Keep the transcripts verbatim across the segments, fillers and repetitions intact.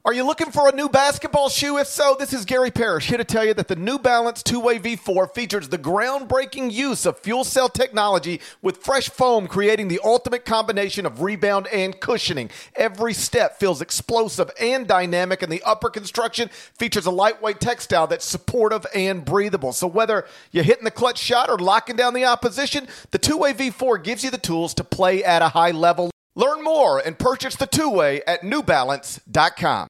Are you looking for a new basketball shoe? If so, this is Gary Parrish here to tell you that the New Balance two-way V four features the groundbreaking use of fuel cell technology with fresh foam, creating the ultimate combination of rebound and cushioning. Every step feels explosive and dynamic, and the upper construction features a lightweight textile that's supportive and breathable. So whether you're hitting the clutch shot or locking down the opposition, the two-way V four gives you the tools to play at a high level. Learn more and purchase the two-way at new balance dot com.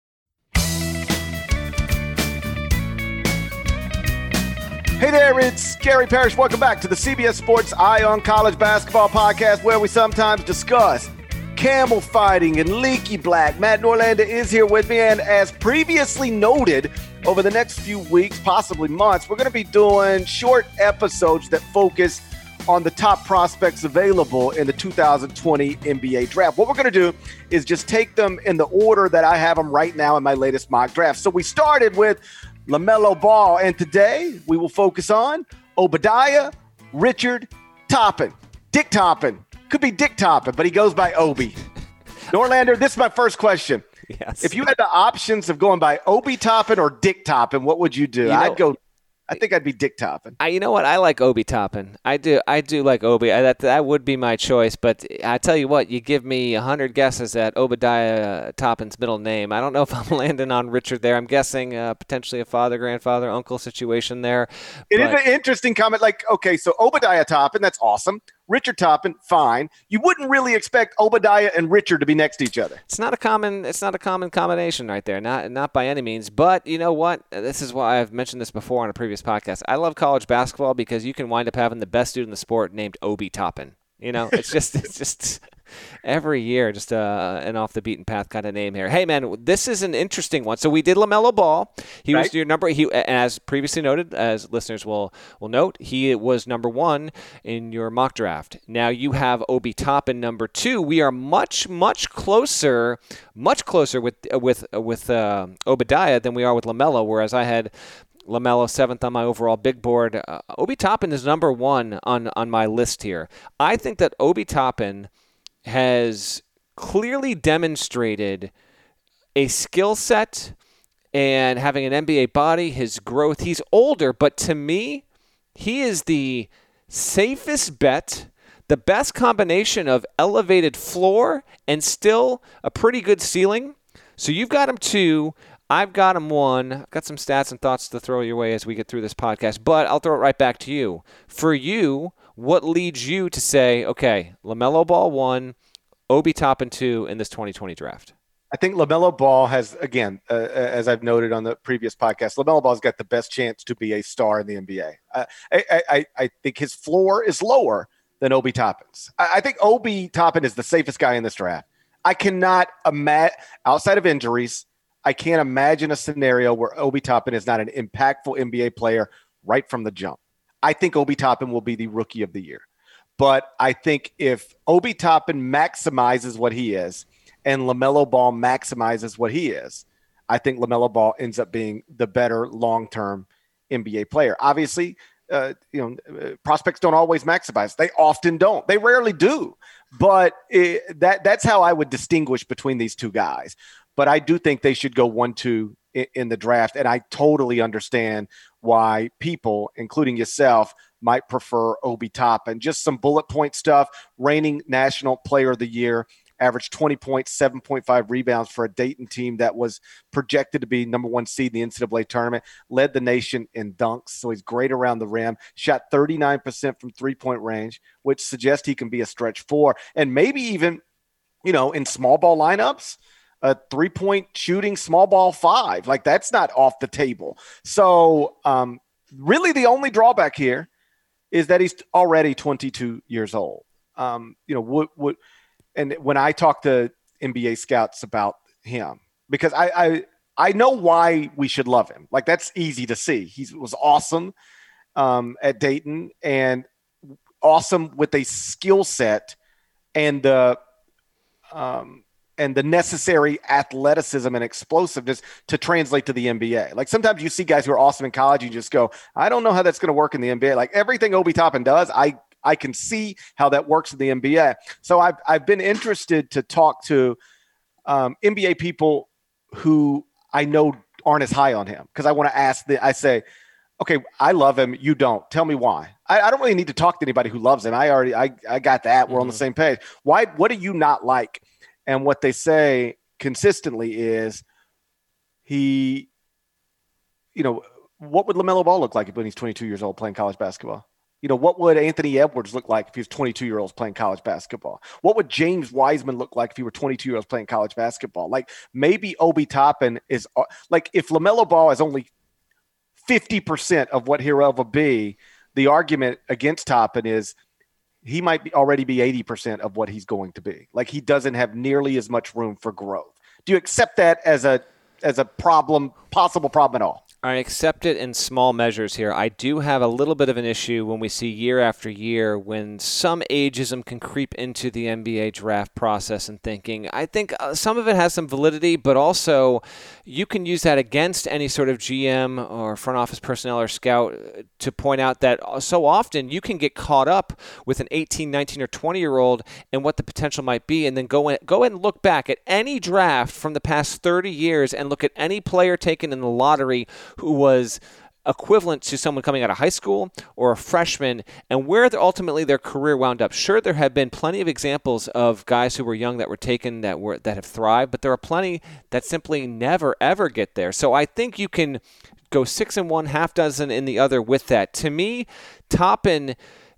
Hey there, it's Gary Parrish. Welcome back to the C B S Sports Eye on College Basketball podcast, where we sometimes discuss camel fighting and leaky black. Matt Norlander is here with me, and as previously noted, over the next few weeks, possibly months, we're going to be doing short episodes that focus on the top prospects available in the two thousand twenty N B A draft. What we're going to do is just take them in the order that I have them right now in my latest mock draft. So we started with LaMelo Ball, and today we will focus on Obadiah Richard Toppin. Dick Toppin. Could be Dick Toppin, but he goes by Obi. Norlander, this is my first question. Yes. If you had the options of going by Obi Toppin or Dick Toppin, what would you do? You know, I'd go I think I'd be Dick Toppin. I, you know what? I like Obi Toppin. I do. I do like Obi. I, that that would be my choice. But I tell you what, you give me a hundred guesses at Obadiah Toppin's middle name. I don't know if I'm landing on Richard there. I'm guessing uh, potentially a father, grandfather, uncle situation there. It but, is an interesting comment. Like, okay, so Obadiah Toppin, that's awesome. Richard Toppin, fine. You wouldn't really expect Obadiah and Richard to be next to each other. It's not a common. It's not a common combination right there. Not not by any means. But you know what? This is why I've mentioned this before on a previous podcast. I love college basketball because you can wind up having the best dude in the sport named Obi Toppin. You know, it's just it's just every year, just uh, an off the beaten path kind of name here. Hey man, this is an interesting one. So we did LaMelo Ball. He right. was your number. He, as previously noted, as listeners will will note, he was number one in your mock draft. Now you have Obi Toppin number two. We are much much closer, much closer with with with uh, Obadiah than we are with LaMelo. Whereas I had LaMelo seventh on my overall big board. Uh, Obi Toppin is number one on, on my list here. I think that Obi Toppin has clearly demonstrated a skill set and having an N B A body, his growth. He's older, but to me, he is the safest bet, the best combination of elevated floor and still a pretty good ceiling. So you've got him two. I've got him one. I've got some stats and thoughts to throw your way as we get through this podcast, but I'll throw it right back to you. For you, what leads you to say, okay, LaMelo Ball one, Obi Toppin two in this twenty twenty draft? I think LaMelo Ball has, again, uh, as I've noted on the previous podcast, LaMelo Ball's got the best chance to be a star in the N B A. Uh, I, I, I think his floor is lower than Obi Toppin's. I, I think Obi Toppin is the safest guy in this draft. I cannot imagine, outside of injuries, I can't imagine a scenario where Obi Toppin is not an impactful N B A player right from the jump. I think Obi Toppin will be the rookie of the year. But I think if Obi Toppin maximizes what he is and LaMelo Ball maximizes what he is, I think LaMelo Ball ends up being the better long-term N B A player. Obviously, uh, you know, prospects don't always maximize. They often don't. They rarely do. But it, that that's how I would distinguish between these two guys. But I do think they should go one two in, in the draft, and I totally understand why people, including yourself, might prefer Obi Toppin. Just some bullet point stuff. Reigning National Player of the Year, averaged twenty points, seven point five rebounds for a Dayton team that was projected to be number one seed in the N C double A tournament. Led the nation in dunks, so he's great around the rim. Shot thirty-nine percent from three-point range, which suggests he can be a stretch four, and maybe even, you know, in small ball lineups, a three-point shooting small ball five. Like, that's not off the table. So um, really the only drawback here is that he's already twenty-two years old. Um, you know, what, what, and when I talk to N B A scouts about him, because I, I, I know why we should love him. Like, that's easy to see. He was awesome um, at Dayton and awesome with a skill set and the, um, and the necessary athleticism and explosiveness to translate to the N B A. Like, sometimes you see guys who are awesome in college, you just go, I don't know how that's going to work in the N B A. Like, everything Obi Toppin does, I I can see how that works in the N B A. So I've I've been interested to talk to um, N B A people who I know aren't as high on him because I want to ask the, I say, okay, I love him. You don't. Tell me why. I, I don't really need to talk to anybody who loves him. I already, I, I got that. We're mm-hmm. on the same page. Why, what do you not like? And what they say consistently is he, you know, what would LaMelo Ball look like when he's twenty-two years old playing college basketball? You know, what would Anthony Edwards look like if he was twenty-two year olds playing college basketball? What would James Wiseman look like if he were twenty-two year olds playing college basketball? Like maybe Obi Toppin is like, if LaMelo Ball is only fifty percent of what he'll ever be, the argument against Toppin is he might be already be eighty percent of what he's going to be. Like he doesn't have nearly as much room for growth. Do you accept that as a, as a problem, possible problem at all? I accept it in small measures here. I do have a little bit of an issue when we see year after year when some ageism can creep into the N B A draft process and thinking. I think uh, some of it has some validity, but also you can use that against any sort of G M or front office personnel or scout to point out that so often you can get caught up with an eighteen, nineteen, or twenty-year-old and what the potential might be, and then go in, go and look back at any draft from the past thirty years and look at any player taken in the lottery who was equivalent to someone coming out of high school or a freshman, and where ultimately their career wound up. Sure, there have been plenty of examples of guys who were young that were taken that were that have thrived, but there are plenty that simply never, ever get there. So I think you can go six in one, half dozen in the other with that. To me, Toppin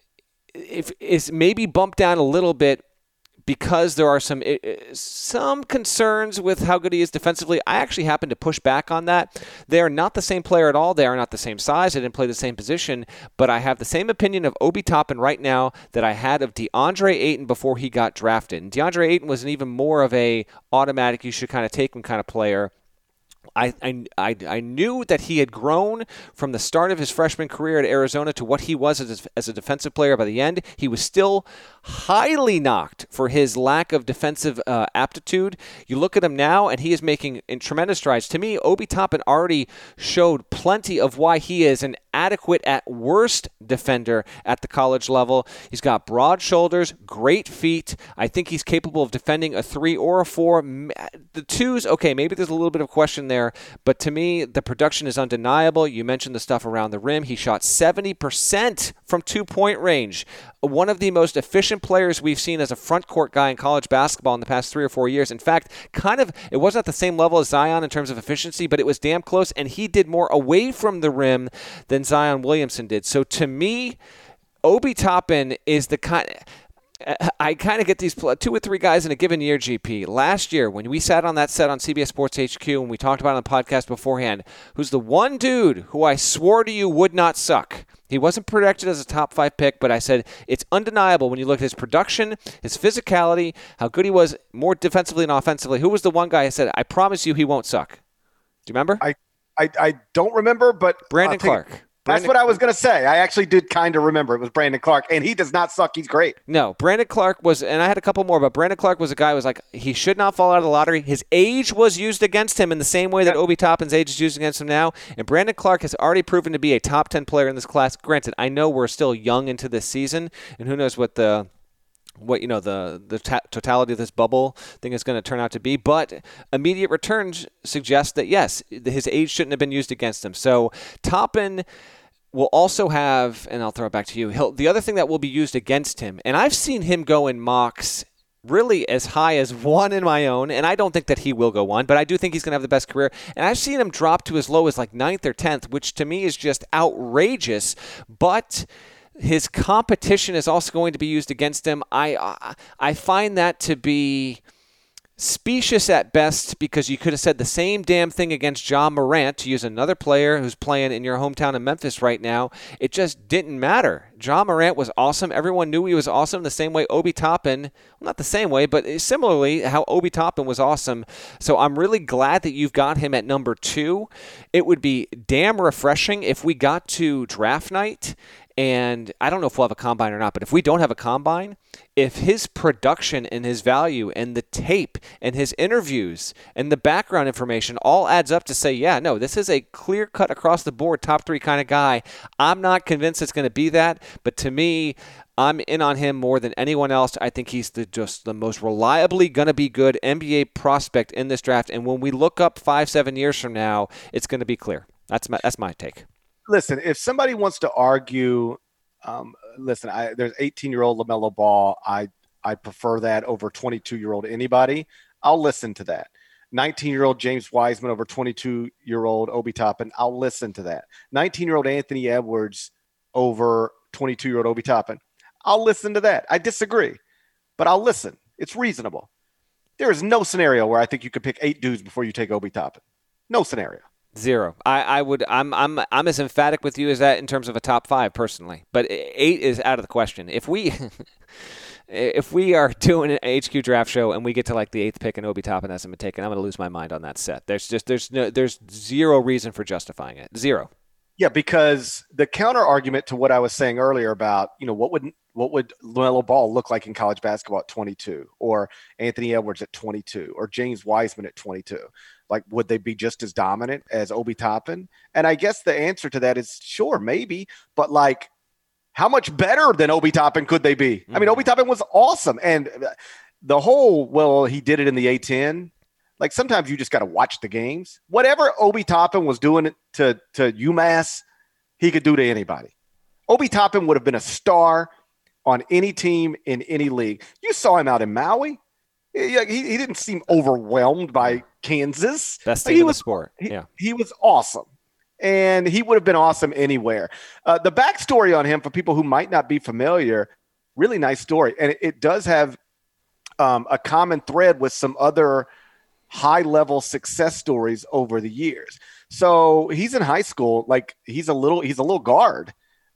if, is maybe bumped down a little bit because there are some some concerns with how good he is defensively. I actually happen to push back on that. They are not the same player at all. They are not the same size. They didn't play the same position. But I have the same opinion of Obi Toppin right now that I had of DeAndre Ayton before he got drafted. And DeAndre Ayton was an even more of a automatic, you should kind of take him kind of player. I, I, I knew that he had grown from the start of his freshman career at Arizona to what he was as a, as a defensive player by the end. He was still highly knocked for his lack of defensive uh, aptitude. You look at him now, and he is making in tremendous strides. To me, Obi Toppin already showed plenty of why he is an adequate at worst defender at the college level. He's got broad shoulders, great feet. I think he's capable of defending a three or a four. The twos, okay, maybe there's a little bit of question there, but to me, the production is undeniable. You mentioned the stuff around the rim. He shot seventy percent from two-point range. One of the most efficient players we've seen as a front court guy in college basketball in the past three or four years. In fact, kind of, it wasn't at the same level as Zion in terms of efficiency, but it was damn close, and he did more away from the rim than Zion Williamson did. So to me, Obi Toppin is the kind... I kind of get these two or three guys in a given year, G P. Last year, when we sat on that set on C B S Sports H Q and we talked about it on the podcast beforehand, who's the one dude who I swore to you would not suck. He wasn't projected as a top five pick, but I said it's undeniable when you look at his production, his physicality, how good he was more defensively and offensively. Who was the one guy I said, I promise you he won't suck? Do you remember? I, I, I don't remember, but... Brandon Clark. It. That's what I was going to say. I actually did kind of remember it was Brandon Clark, and he does not suck. He's great. No, Brandon Clark was, and I had a couple more, but Brandon Clark was a guy who was like, he should not fall out of the lottery. His age was used against him in the same way that Obi Toppin's age is used against him now, and Brandon Clark has already proven to be a top ten player in this class. Granted, I know we're still young into this season, and who knows what the... what, you know, the, the ta- totality of this bubble thing is going to turn out to be. But immediate returns suggest that, yes, his age shouldn't have been used against him. So Toppin will also have, and I'll throw it back to you, he'll, the other thing that will be used against him, and I've seen him go in mocks really as high as one in my own, and I don't think that he will go one, but I do think he's going to have the best career. And I've seen him drop to as low as like ninth or tenth, which to me is just outrageous. But his competition is also going to be used against him. I I find that to be specious at best, because you could have said the same damn thing against Ja Morant, to use another player who's playing in your hometown in Memphis right now. It just didn't matter. Ja Morant was awesome. Everyone knew he was awesome the same way Obi Toppin, well, not the same way, but similarly how Obi Toppin was awesome. So I'm really glad that you've got him at number two. It would be damn refreshing if we got to draft night And I don't know if we'll have a combine or not, but if we don't have a combine, if his production and his value and the tape and his interviews and the background information all adds up to say, yeah, no, this is a clear cut across the board top three kind of guy. I'm not convinced it's going to be that, but to me, I'm in on him more than anyone else. I think he's the, just the most reliably going to be good N B A prospect in this draft. And when we look up five, seven years from now, it's going to be clear. That's my, that's my take. Listen, if somebody wants to argue, um, listen, I, there's eighteen-year-old LaMelo Ball. I I prefer that over twenty-two-year-old anybody. I'll listen to that. nineteen-year-old James Wiseman over twenty-two-year-old Obi Toppin. I'll listen to that. nineteen-year-old Anthony Edwards over twenty-two-year-old Obi Toppin. I'll listen to that. I disagree, but I'll listen. It's reasonable. There is no scenario where I think you could pick eight dudes before you take Obi Toppin. No scenario. Zero. I, I would. I'm. I'm. I'm as emphatic with you as that in terms of a top five personally. But eight is out of the question. If we, if we are doing an H Q draft show and we get to like the eighth pick and Obi Toppin hasn't been taken, I'm going to lose my mind on that set. There's just there's no there's zero reason for justifying it. Zero. Yeah, because the counter argument to what I was saying earlier about, you know, what would what would LaMelo Ball look like in college basketball at twenty-two, or Anthony Edwards at twenty-two, or James Wiseman at twenty-two? Like, would they be just as dominant as Obi Toppin? And I guess the answer to that is sure, maybe, but like, how much better than Obi Toppin could they be? Mm-hmm. I mean, Obi Toppin was awesome, and the whole well, he did it in the A ten. Like, sometimes you just got to watch the games. Whatever Obi Toppin was doing to, to UMass, he could do to anybody. Obi Toppin would have been a star on any team in any league. You saw him out in Maui. He, he, he didn't seem overwhelmed by Kansas. Best team he in was, the sport. Yeah. He, he was awesome. And he would have been awesome anywhere. Uh, the backstory on him, for people who might not be familiar, really nice story. And it, it does have um, a common thread with some other high-level success stories over the years. So he's in high school, like he's a little he's a little guard.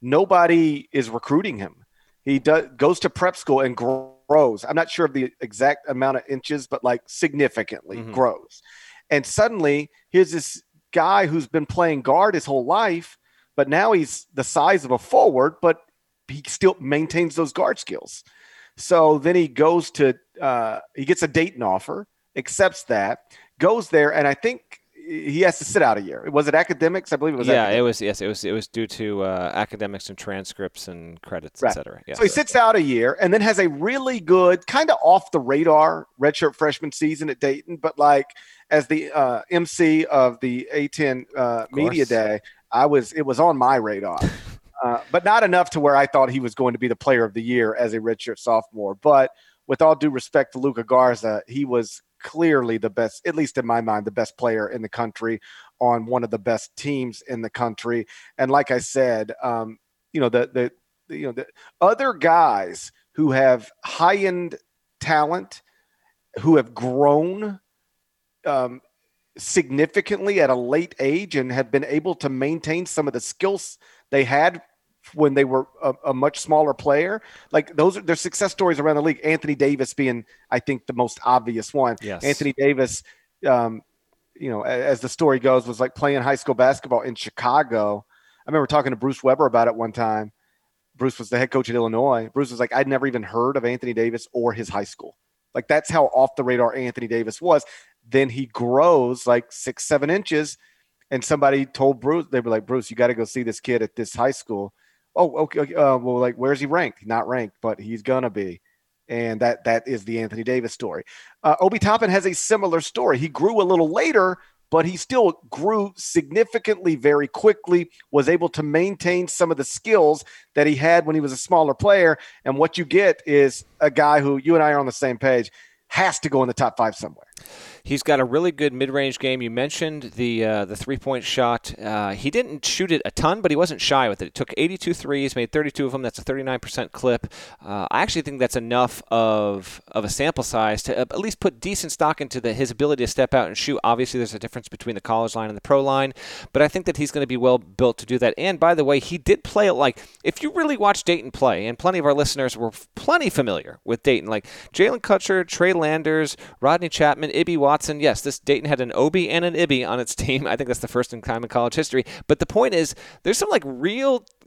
Nobody is recruiting him. He does, goes to prep school and grows. I'm not sure of the exact amount of inches, but like significantly mm-hmm. grows. And suddenly here's this guy who's been playing guard his whole life, but now he's the size of a forward, but he still maintains those guard skills. So then he goes to uh, he gets a Dayton offer, accepts that, goes there, and I think he has to sit out a year. Was it academics? I believe it was. Yeah, academics. it was. Yes, it was. It was due to uh, academics and transcripts and credits, right. et cetera. Yes. So he sits out a year and then has a really good, kind of off the radar redshirt freshman season at Dayton. But like as the uh, M C of the A ten uh, media day, I was it was on my radar, uh, but not enough to where I thought he was going to be the player of the year as a redshirt sophomore. But with all due respect to Luka Garza, he was clearly the best, at least in my mind, the best player in the country on one of the best teams in the country. And like I said, um, you know, the, the, the, you know, the other guys who have high-end talent, who have grown um, significantly at a late age and have been able to maintain some of the skills they had when they were a, a much smaller player. Like those are their success stories around the league. Anthony Davis being, I think, the most obvious one. Yes. Anthony Davis, um, you know, as the story goes, was like playing high school basketball in Chicago. I remember talking to Bruce Weber about it one time. Bruce was the head coach at Illinois. Bruce was like, I'd never even heard of Anthony Davis or his high school. Like that's how off the radar Anthony Davis was. Then he grows like six, seven inches. And somebody told Bruce, they were like, Bruce, you got to go see this kid at this high school. Oh, okay. Uh, well, like, where's he ranked? Not ranked, but he's gonna be, and that that is the Anthony Davis story. Uh, Obi Toppin has a similar story. He grew a little later, but he still grew significantly very quickly. Was able to maintain some of the skills that he had when he was a smaller player. And what you get is a guy who you and I are on the same page. Has to go in the top five somewhere. He's got a really good mid-range game. You mentioned the uh, the three-point shot. Uh, he didn't shoot it a ton, but he wasn't shy with it. It took eighty-two threes, made thirty-two of them. That's a thirty-nine percent clip. Uh, I actually think that's enough of of a sample size to at least put decent stock into the, his ability to step out and shoot. Obviously, there's a difference between the college line and the pro line, but I think that he's going to be well built to do that. And by the way, he did play it like, if you really watch Dayton play, and plenty of our listeners were plenty familiar with Dayton, like Jalen Kutcher, Trey Landers, Rodney Chapman, Ibi Watson. Yes, this Dayton had an Obi and an Ibi on its team. I think that's the first in time in college history. But the point is, there's some like real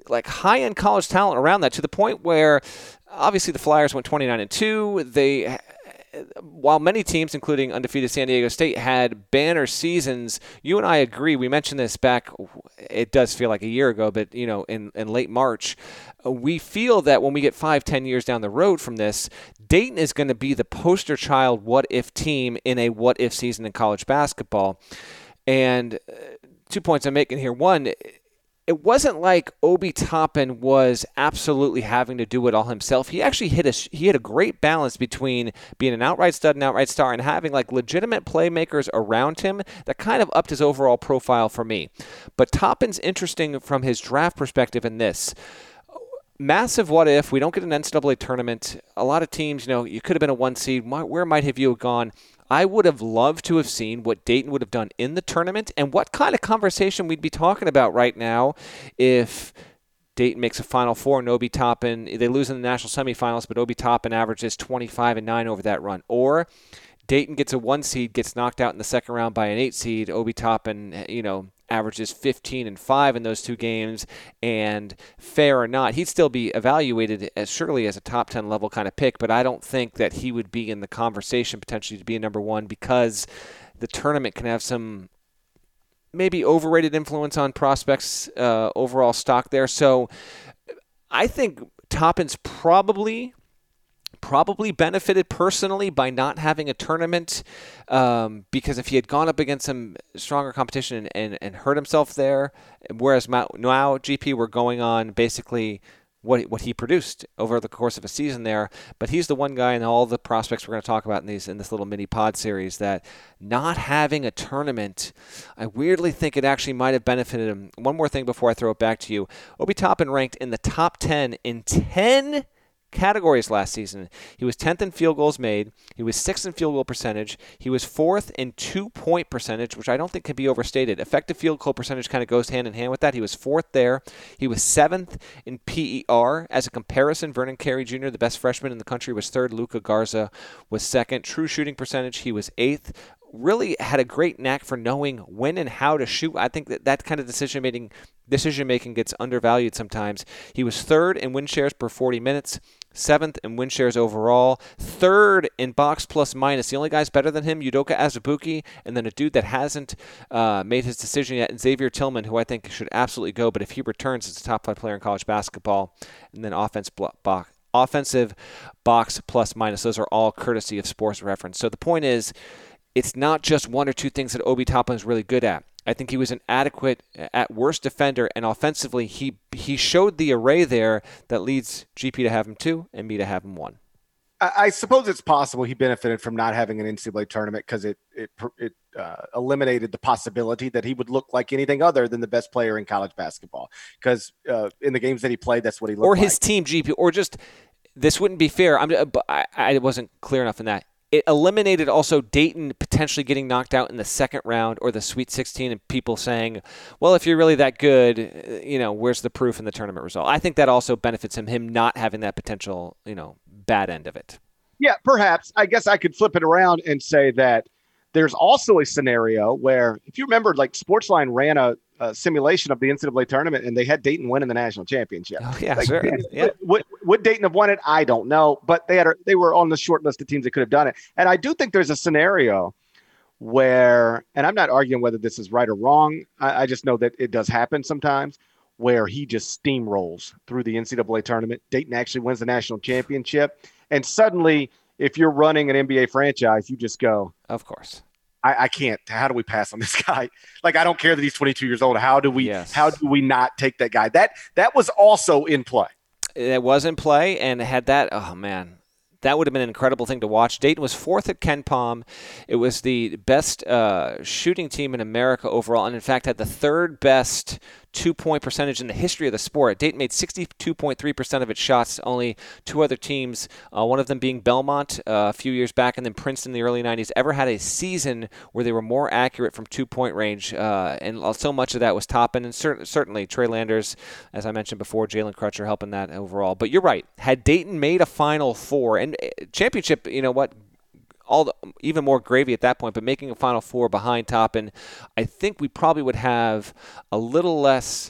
like high-end college talent around that, to the point where obviously the Flyers went twenty-nine and two. They, while many teams, including undefeated San Diego State, had banner seasons, you and I agree. We mentioned this back, it does feel like a year ago, but you know, in, in late March, we feel that when we get five, ten years down the road from this, Dayton is going to be the poster child what-if team in a what-if season in college basketball. And two points I'm making here. One, it wasn't like Obi Toppin was absolutely having to do it all himself. He actually hit a he had a great balance between being an outright stud and outright star and having like legitimate playmakers around him that kind of upped his overall profile for me. But Toppin's interesting from his draft perspective in this. Massive what if. We don't get an N C double A tournament. A lot of teams, you know, you could have been a one seed. Where might have you gone? I would have loved to have seen what Dayton would have done in the tournament and what kind of conversation we'd be talking about right now if Dayton makes a Final Four and Obi Toppin, they lose in the national semifinals, but Obi Toppin averages twenty-five and nine over that run. Or Dayton gets a one seed, gets knocked out in the second round by an eight seed. Obi Toppin, you know, averages fifteen and five in those two games, and fair or not, he'd still be evaluated as surely as a top ten level kind of pick, but I don't think that he would be in the conversation potentially to be a number one because the tournament can have some maybe overrated influence on prospects' uh, overall stock there. So I think Toppin's probably probably benefited personally by not having a tournament um, because if he had gone up against some stronger competition and, and, and hurt himself there, whereas now G P we're going on basically what what he produced over the course of a season there. But he's the one guy in all the prospects we're going to talk about in these in this little mini pod series that not having a tournament, I weirdly think it actually might have benefited him. One more thing before I throw it back to you. Obi Toppin ranked in the top ten in ten categories last season. He was tenth in field goals made. He was sixth in field goal percentage. He was fourth in two-point percentage, which I don't think can be overstated. Effective field goal percentage kind of goes hand in hand with that. He was fourth there. He was seventh in P E R. As a comparison, Vernon Carey Junior, the best freshman in the country, was third. Luka Garza was second. True shooting percentage, he was eighth. Really had a great knack for knowing when and how to shoot. I think that that kind of decision making decision making gets undervalued sometimes. He was third in win shares per forty minutes, seventh in win shares overall, third in box plus minus. The only guys better than him, Udoka Azubuike, and then a dude that hasn't uh, made his decision yet, and Xavier Tillman, who I think should absolutely go, but if he returns, it's a top five player in college basketball. And then offense block. Block. Offensive box plus minus. Those are all courtesy of Sports Reference. So the point is, it's not just one or two things that Obi Toppin is really good at. I think he was an adequate, at worst, defender, and offensively, he he showed the array there that leads G P to have him two and me to have him one. I, I suppose it's possible he benefited from not having an N C double A tournament because it it it uh, eliminated the possibility that he would look like anything other than the best player in college basketball. Because uh, in the games that he played, that's what he looked like. Or his like. team, G P, or just this wouldn't be fair. I'm, I, I wasn't clear enough in that. It eliminated also Dayton potentially getting knocked out in the second round or the Sweet sixteen and people saying, well, if you're really that good, you know, where's the proof in the tournament result? I think that also benefits him, him not having that potential, you know, bad end of it. Yeah, perhaps. I guess I could flip it around and say that there's also a scenario where, if you remember, like Sportsline ran a, a simulation of the N C double A tournament and they had Dayton win in the national championship. Oh, yeah, like, sure. Yeah. Would, would Dayton have won it? I don't know, but they had a, they were on the short list of teams that could have done it. And I do think there's a scenario where, and I'm not arguing whether this is right or wrong. I, I just know that it does happen sometimes, where he just steamrolls through the N C double A tournament. Dayton actually wins the national championship. And suddenly, if you're running an N B A franchise, you just go, of course. I, I can't. How do we pass on this guy? Like, I don't care that he's twenty-two years old. How do we? Yes. How do we not take that guy? That that was also in play. It was in play, and had that. Oh man, that would have been an incredible thing to watch. Dayton was fourth at Ken Pom. It was the best uh, shooting team in America overall, and in fact had the third best two-point percentage in the history of the sport. Dayton made sixty-two point three percent of its shots. Only two other teams, uh, one of them being Belmont uh, a few years back, and then Princeton in the early nineties, ever had a season where they were more accurate from two-point range. Uh, and so much of that was Toppin, and cer- certainly Trey Landers, as I mentioned before, Jalen Crutcher helping that overall. But you're right. Had Dayton made a Final Four, and championship, you know what, all the, even more gravy at that point, but making a Final Four behind Toppin, I think we probably would have a little less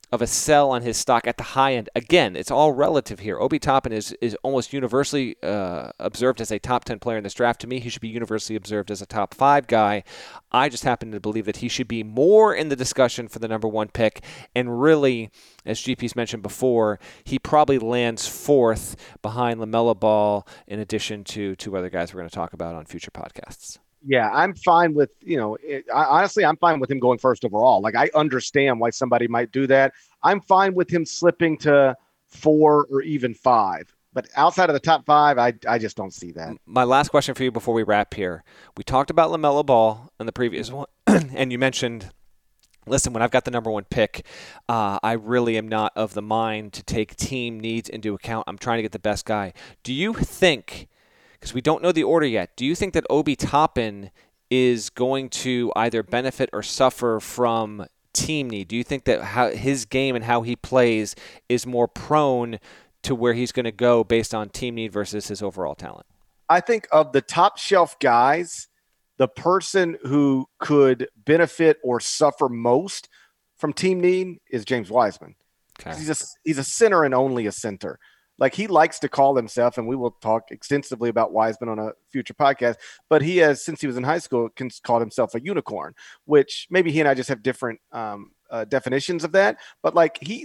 of a sell on his stock at the high end. Again, it's all relative here. Obi Toppin is, is almost universally uh, observed as a top ten player in this draft. To me, he should be universally observed as a top five guy. I just happen to believe that he should be more in the discussion for the number one pick. And really, as G P's mentioned before, he probably lands fourth behind LaMelo Ball in addition to two other guys we're going to talk about on future podcasts. Yeah, I'm fine with, you know, it, I, honestly, I'm fine with him going first overall. Like, I understand why somebody might do that. I'm fine with him slipping to four or even five. But outside of the top five, I, I just don't see that. My last question for you before we wrap here. We talked about LaMelo Ball in the previous one, and you mentioned, listen, when I've got the number one pick, uh, I really am not of the mind to take team needs into account. I'm trying to get the best guy. Do you think, because we don't know the order yet, do you think that Obi Toppin is going to either benefit or suffer from team need? Do you think that how his game and how he plays is more prone to where he's going to go based on team need versus his overall talent? I think of the top shelf guys, the person who could benefit or suffer most from team need is James Wiseman. Okay. He's a, he's a center and only a center. Like, he likes to call himself, and we will talk extensively about Wiseman on a future podcast, but he has, since he was in high school, called himself a unicorn, which maybe he and I just have different um, uh, definitions of that. But like he,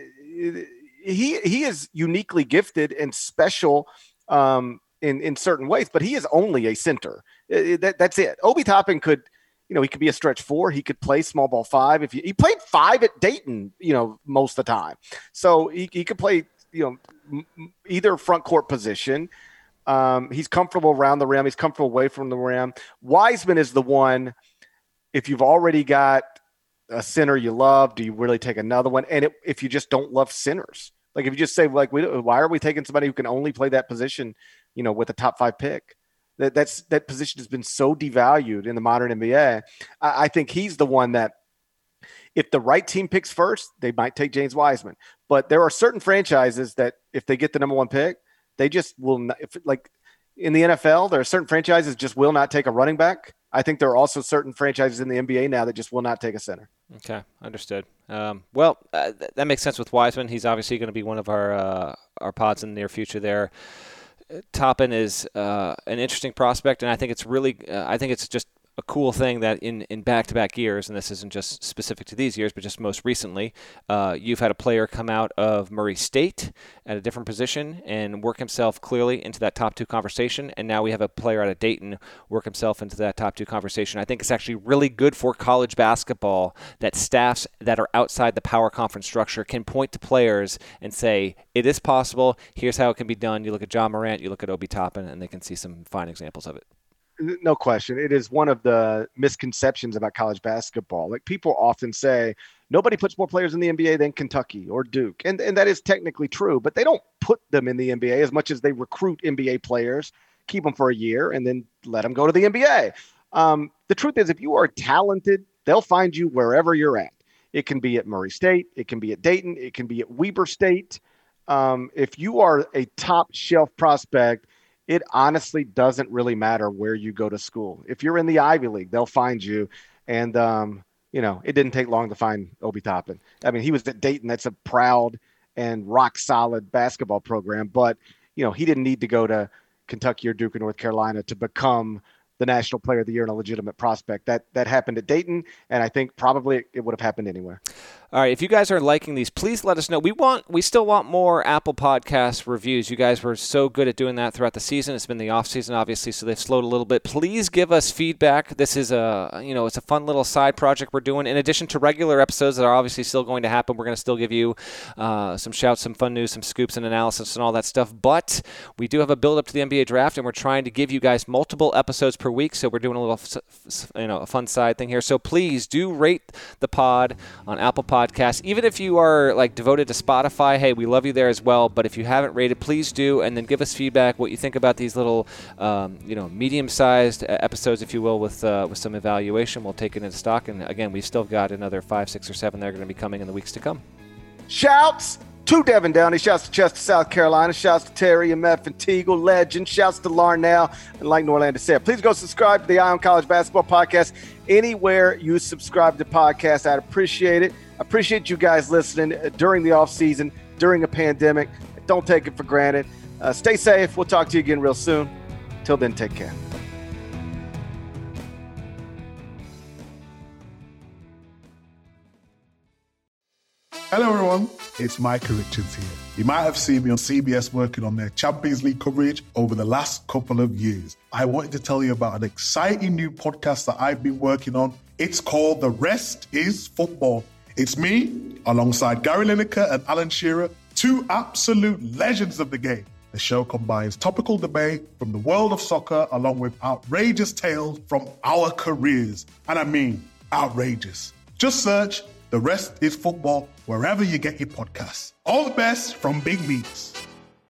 he, he is uniquely gifted and special um, in, in certain ways, but he is only a center. It, that, that's it. Obi Toppin could, you know, he could be a stretch four. He could play small ball five. If he, he played five at Dayton, you know, most of the time. So he, he could play, you know, either front court position. Um, he's comfortable around the rim. He's comfortable away from the rim. Wiseman is the one, if you've already got a center you love, do you really take another one? And it, if you just don't love centers, like if you just say, like, we, why are we taking somebody who can only play that position, you know, with a top five pick? That that's that position has been so devalued in the modern N B A. I, I think he's the one that, if the right team picks first, they might take James Wiseman. But there are certain franchises that if they get the number one pick, they just will not. If, like in the N F L, there are certain franchises just will not take a running back. I think there are also certain franchises in the N B A now that just will not take a center. Okay, understood. Um, well, uh, th- that makes sense with Wiseman. He's obviously going to be one of our uh, our pods in the near future there. Toppin is uh, an interesting prospect, and I think it's really, uh, I think it's just a cool thing that in, in back-to-back years, and this isn't just specific to these years, but just most recently, uh, you've had a player come out of Murray State at a different position and work himself clearly into that top two conversation, and now we have a player out of Dayton work himself into that top two conversation. I think it's actually really good for college basketball that staffs that are outside the power conference structure can point to players and say, it is possible, here's how it can be done. You look at Ja Morant, you look at Obi Toppin, and they can see some fine examples of it. No question. It is one of the misconceptions about college basketball. Like, people often say nobody puts more players in the N B A than Kentucky or Duke. And, and that is technically true, but they don't put them in the N B A as much as they recruit N B A players, keep them for a year, and then let them go to the N B A. Um, the truth is, if you are talented, they'll find you wherever you're at. It can be at Murray State. It can be at Dayton. It can be at Weber State. Um, if you are a top shelf prospect, it honestly doesn't really matter where you go to school. If you're in the Ivy League, they'll find you. And, um, you know, it didn't take long to find Obi Toppin. I mean, he was at Dayton. That's a proud and rock solid basketball program. But, you know, he didn't need to go to Kentucky or Duke or North Carolina to become the National Player of the Year and a legitimate prospect. That that happened at Dayton, and I think probably it would have happened anywhere. All right, if you guys are liking these, please let us know. We want, we still want more Apple Podcast reviews. You guys were so good at doing that throughout the season. It's been the off season, obviously, so they've slowed a little bit. Please give us feedback. This is a, you know, it's a fun little side project we're doing. In addition to regular episodes that are obviously still going to happen, we're going to still give you uh, some shouts, some fun news, some scoops and analysis and all that stuff. But we do have a build up to the N B A draft, and we're trying to give you guys multiple episodes per week. So we're doing a little, you know, a fun side thing here. So please do rate the pod on Apple Podcasts. Even if you are like devoted to Spotify, hey, we love you there as well. But if you haven't rated, please do, and then give us feedback what you think about these little, um, you know, medium-sized episodes, if you will, with uh, with some evaluation. We'll take it into stock. And again, we've still got another five, six, or seven that are going to be coming in the weeks to come. Shouts to Devin Downey. Shouts to Chester, South Carolina. Shouts to Terry and Meth and Teagle, legend. Shouts to Larnell. And like Norlander said, please go subscribe to the Eye on College Basketball Podcast anywhere you subscribe to podcasts. I'd appreciate it. Appreciate you guys listening during the off season, during a pandemic. Don't take it for granted. Uh, stay safe. We'll talk to you again real soon. Till then, take care. Hello everyone, it's Micah Richards here. You might have seen me on C B S working on their Champions League coverage over the last couple of years. I wanted to tell you about an exciting new podcast that I've been working on. It's called The Rest is Football. It's me, alongside Gary Lineker and Alan Shearer, two absolute legends of the game. The show combines topical debate from the world of soccer along with outrageous tales from our careers. And I mean, outrageous. Just search The Rest is Football wherever you get your podcasts. All the best from Big Meats.